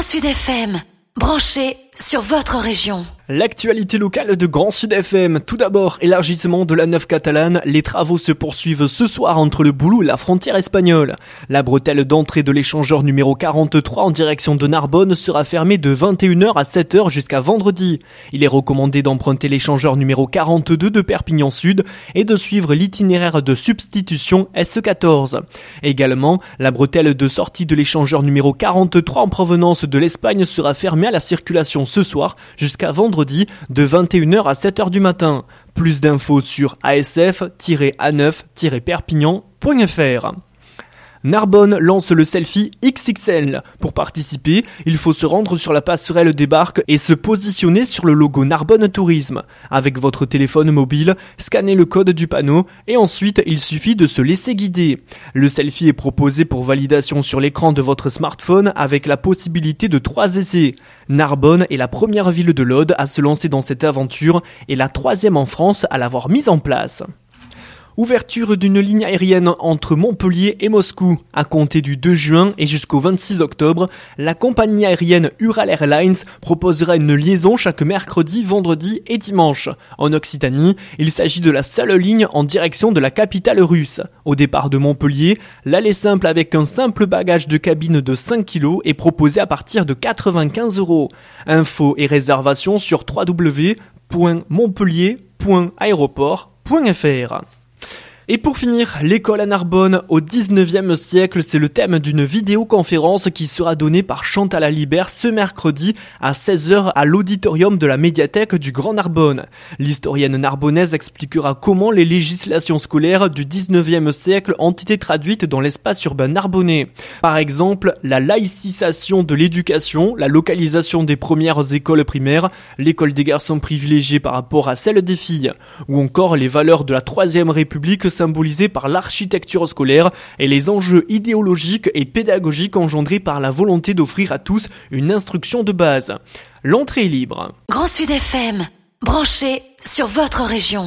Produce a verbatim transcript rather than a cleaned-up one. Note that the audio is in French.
Sud F M, branché sur votre région. L'actualité locale de Grand Sud F M. Tout d'abord, élargissement de la neuf catalane. Les travaux se poursuivent ce soir entre le Boulou et la frontière espagnole. La bretelle d'entrée de l'échangeur numéro quarante-trois en direction de Narbonne sera fermée de vingt et une heures à sept heures jusqu'à vendredi. Il est recommandé d'emprunter l'échangeur numéro quarante-deux de Perpignan Sud et de suivre l'itinéraire de substitution S quatorze. Également, la bretelle de sortie de l'échangeur numéro quarante-trois en provenance de l'Espagne sera fermée à la circulation ce soir jusqu'à vendredi de vingt et une heures à sept heures du matin. Plus d'infos sur a s f tiret a neuf tiret perpignan point f r. Narbonne lance le selfie X X L. Pour participer, il faut se rendre sur la passerelle des barques et se positionner sur le logo Narbonne Tourisme. Avec votre téléphone mobile, scannez le code du panneau et ensuite il suffit de se laisser guider. Le selfie est proposé pour validation sur l'écran de votre smartphone avec la possibilité de trois essais. Narbonne est la première ville de l'Aude à se lancer dans cette aventure et la troisième en France à l'avoir mise en place. Ouverture d'une ligne aérienne entre Montpellier et Moscou. À compter du deux juin et jusqu'au vingt-six octobre, la compagnie aérienne Ural Airlines proposera une liaison chaque mercredi, vendredi et dimanche. En Occitanie, il s'agit de la seule ligne en direction de la capitale russe. Au départ de Montpellier, l'aller simple avec un simple bagage de cabine de cinq kilos est proposé à partir de quatre-vingt-quinze euros. Infos et réservations sur w w w point montpellier point aéroport point f r. Et pour finir, l'école à Narbonne au dix-neuvième siècle, c'est le thème d'une vidéoconférence qui sera donnée par Chantal Alibert ce mercredi à seize heures à l'auditorium de la médiathèque du Grand Narbonne. L'historienne narbonnaise expliquera comment les législations scolaires du dix-neuvième siècle ont été traduites dans l'espace urbain narbonnais. Par exemple, la laïcisation de l'éducation, la localisation des premières écoles primaires, l'école des garçons privilégiée par rapport à celle des filles, ou encore les valeurs de la Troisième République symbolisé par l'architecture scolaire et les enjeux idéologiques et pédagogiques engendrés par la volonté d'offrir à tous une instruction de base. L'entrée est libre. Grand Sud F M, branché sur votre région.